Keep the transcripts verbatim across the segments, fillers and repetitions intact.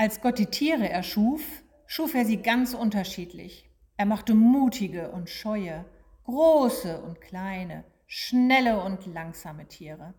Als Gott die Tiere erschuf, schuf er sie ganz unterschiedlich. Er machte mutige und scheue, große und kleine, schnelle und langsame Tiere.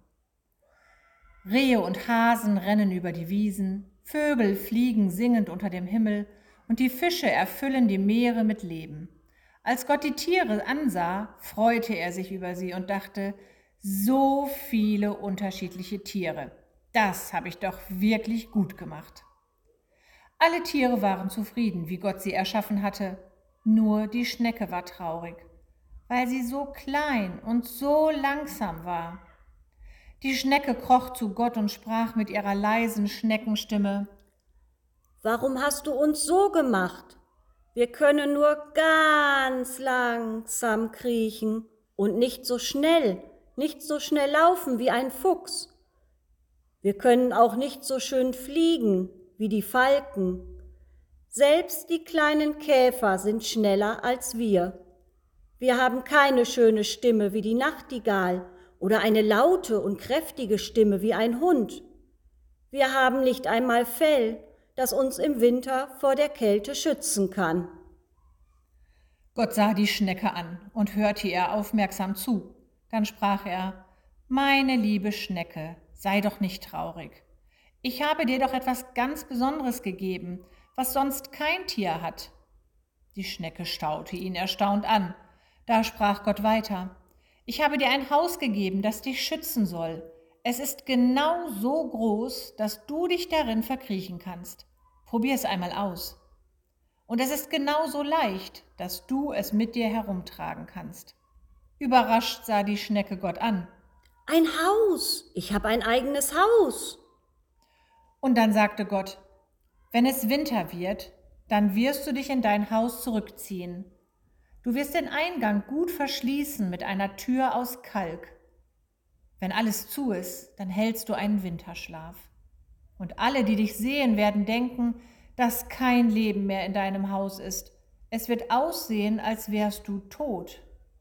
Rehe und Hasen rennen über die Wiesen, Vögel fliegen singend unter dem Himmel und die Fische erfüllen die Meere mit Leben. Als Gott die Tiere ansah, freute er sich über sie und dachte, so viele unterschiedliche Tiere, das habe ich doch wirklich gut gemacht. Alle Tiere waren zufrieden, wie Gott sie erschaffen hatte, nur die Schnecke war traurig, weil sie so klein und so langsam war. Die Schnecke kroch zu Gott und sprach mit ihrer leisen Schneckenstimme: Warum hast du uns so gemacht? Wir können nur ganz langsam kriechen und nicht so schnell, nicht so schnell laufen wie ein Fuchs. Wir können auch nicht so schön fliegen wie die Falken. Selbst die kleinen Käfer sind schneller als wir. Wir haben keine schöne Stimme wie die Nachtigall oder eine laute und kräftige Stimme wie ein Hund. Wir haben nicht einmal Fell, das uns im Winter vor der Kälte schützen kann. Gott sah die Schnecke an und hörte ihr aufmerksam zu. Dann sprach er: Meine liebe Schnecke, sei doch nicht traurig. Ich habe dir doch etwas ganz Besonderes gegeben, was sonst kein Tier hat. Die Schnecke staute ihn erstaunt an. Da sprach Gott weiter: Ich habe dir ein Haus gegeben, das dich schützen soll. Es ist genau so groß, dass du dich darin verkriechen kannst. Probier es einmal aus. Und es ist genauso leicht, dass du es mit dir herumtragen kannst. Überrascht sah die Schnecke Gott an. Ein Haus, ich habe ein eigenes Haus. Und dann sagte Gott: Wenn es Winter wird, dann wirst du dich in dein Haus zurückziehen. Du wirst den Eingang gut verschließen mit einer Tür aus Kalk. Wenn alles zu ist, dann hältst du einen Winterschlaf. Und alle, die dich sehen, werden denken, dass kein Leben mehr in deinem Haus ist. Es wird aussehen, als wärst du tot.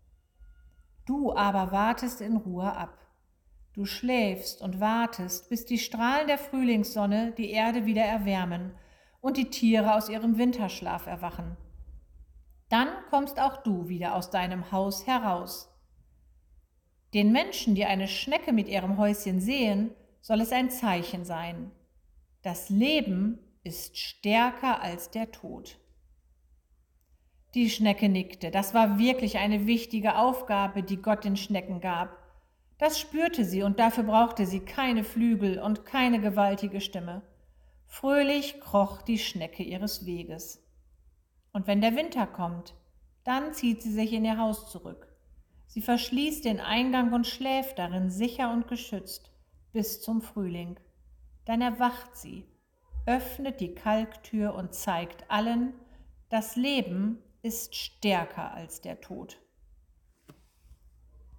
Du aber wartest in Ruhe ab. Du schläfst und wartest, bis die Strahlen der Frühlingssonne die Erde wieder erwärmen und die Tiere aus ihrem Winterschlaf erwachen. Dann kommst auch du wieder aus deinem Haus heraus. Den Menschen, die eine Schnecke mit ihrem Häuschen sehen, soll es ein Zeichen sein. Das Leben ist stärker als der Tod. Die Schnecke nickte. Das war wirklich eine wichtige Aufgabe, die Gott den Schnecken gab. Das spürte sie und dafür brauchte sie keine Flügel und keine gewaltige Stimme. Fröhlich kroch die Schnecke ihres Weges. Und wenn der Winter kommt, dann zieht sie sich in ihr Haus zurück. Sie verschließt den Eingang und schläft darin sicher und geschützt bis zum Frühling. Dann erwacht sie, öffnet die Kalktür und zeigt allen, das Leben ist stärker als der Tod.